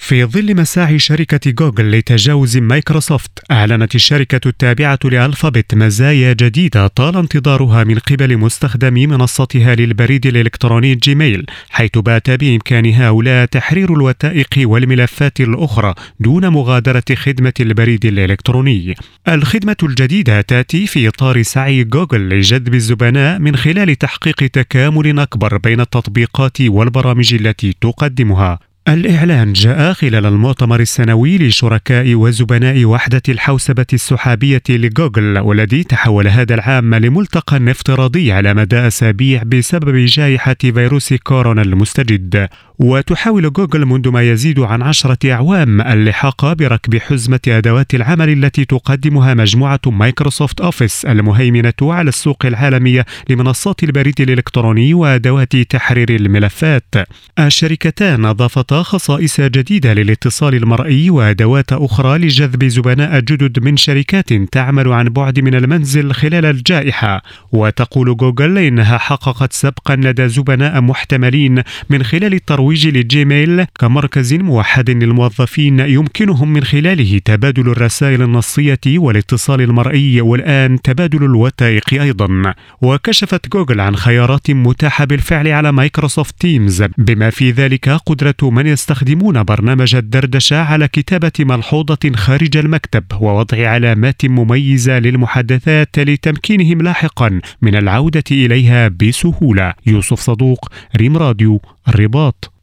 في ظل مساعي شركة جوجل لتجاوز مايكروسوفت، أعلنت الشركة التابعة لألفابت مزايا جديدة طال انتظارها من قبل مستخدمي منصتها للبريد الإلكتروني جيميل، حيث بات بإمكان هؤلاء تحرير الوثائق والملفات الأخرى دون مغادرة خدمة البريد الإلكتروني. الخدمة الجديدة تأتي في إطار سعي جوجل لجذب الزبناء من خلال تحقيق تكامل أكبر بين التطبيقات والبرامج التي تقدمها. الإعلان جاء خلال المؤتمر السنوي لشركاء وزبناء وحدة الحوسبة السحابية لجوجل، والذي تحول هذا العام لملتقى افتراضي على مدى أسابيع بسبب جائحة فيروس كورونا المستجد. وتحاول جوجل منذ ما يزيد عن 10 أعوام اللحاق بركب حزمة أدوات العمل التي تقدمها مجموعة مايكروسوفت أوفيس المهيمنة على السوق العالمية لمنصات البريد الإلكتروني وأدوات تحرير الملفات. الشركتان أضافتا خصائص جديدة للاتصال المرئي وأدوات أخرى لجذب زبناء جدد من شركات تعمل عن بعد من المنزل خلال الجائحة. وتقول جوجل إنها حققت سبقا لدى زبناء محتملين من خلال الترويج للجيميل كمركز موحد للموظفين يمكنهم من خلاله تبادل الرسائل النصية والاتصال المرئي، والآن تبادل الوثائق أيضا. وكشفت جوجل عن خيارات متاحة بالفعل على مايكروسوفت تيمز، بما في ذلك قدرة من يستخدمون برنامج الدردشة على كتابة ملحوظة خارج المكتب ووضع علامات مميزة للمحادثات لتمكينهم لاحقا من العودة إليها بسهولة. يوسف صدوق، ريم راديو، الرباط.